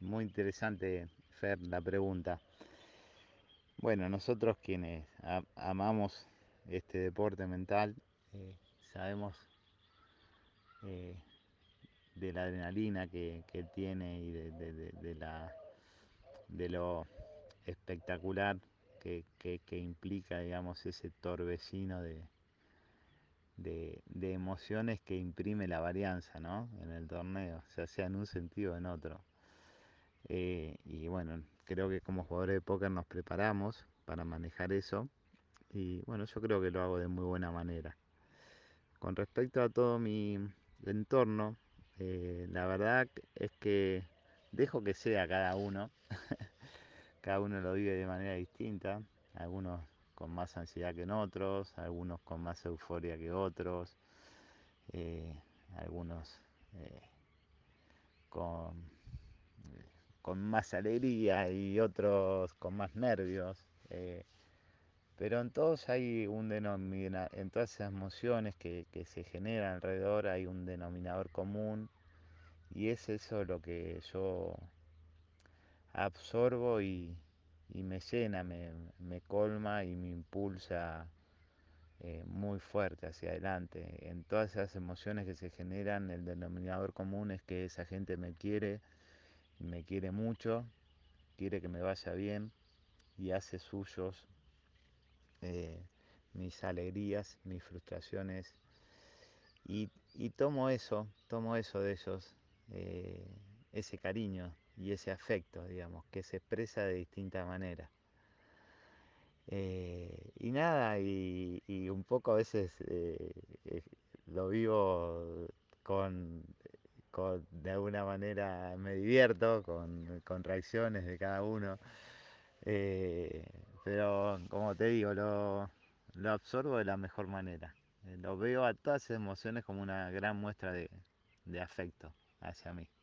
Muy interesante, Fer, la pregunta. Bueno, nosotros quienes amamos este deporte mental, sabemos eh, de la adrenalina que tiene y de lo espectacular que implica, digamos, ese torbellino de emociones que imprime la varianza, ¿no? En el torneo, ya sea en un sentido o en otro. Y bueno, creo que como jugadores de póker nos preparamos para manejar eso. Y bueno, yo creo que lo hago de muy buena manera. Con respecto a todo mi entorno, la verdad es que dejo que sea cada uno. Cada uno lo vive de manera distinta. Algunos con más ansiedad que en otros, algunos con más euforia que otros, eh, algunos eh, con con más alegría y otros con más nervios. Pero en todos hay un denominador, en todas esas emociones que se generan alrededor hay un denominador común y es eso lo que yo absorbo y me llena, me colma y me impulsa muy fuerte hacia adelante. En todas esas emociones que se generan, el denominador común es que esa gente me quiere y me quiere mucho, quiere que me vaya bien y hace suyos eh, mis alegrías, mis frustraciones y tomo eso de ellos, eh, ese cariño y ese afecto, digamos, que se expresa de distinta manera. Y nada, y un poco a veces lo vivo con, de alguna manera me divierto con reacciones de cada uno. Eh, pero como te digo, lo absorbo de la mejor manera. Lo veo a todas esas emociones como una gran muestra de afecto hacia mí.